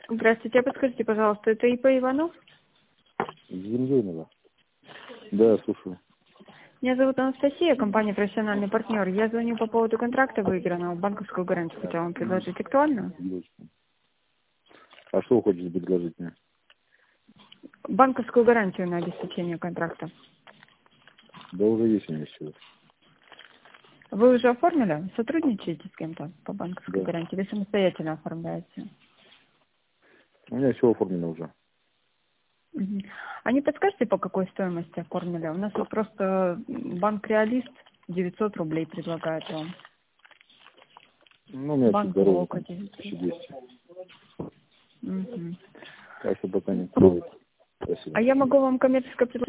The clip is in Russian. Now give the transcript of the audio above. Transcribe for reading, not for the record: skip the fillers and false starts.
Здравствуйте, подскажите, пожалуйста, это ИП Иванов? Емельянова. Да, слушаю. Меня зовут Анастасия, компания «Профессиональный партнер». Я звоню по поводу контракта выигранного, банковскую гарантию хотела вам предложить. Актуально? А что вы хотите предложить мне? Банковскую гарантию на обеспечение контракта. Да уже есть у меня все. Вы уже оформили? Сотрудничаете с кем-то по банковской Да. гарантии? Или самостоятельно оформляете? У меня все оформлено уже. Мгм. А не подскажете, по какой стоимости оформили? У нас вот просто банк «Реалист» 900 рублей предлагает вам. Ну, у меня чуть Банк дороже, «Волока» там, 900. 1200. Мгм. Так что пока не стоит. Спасибо. А я могу вам коммерческое предложение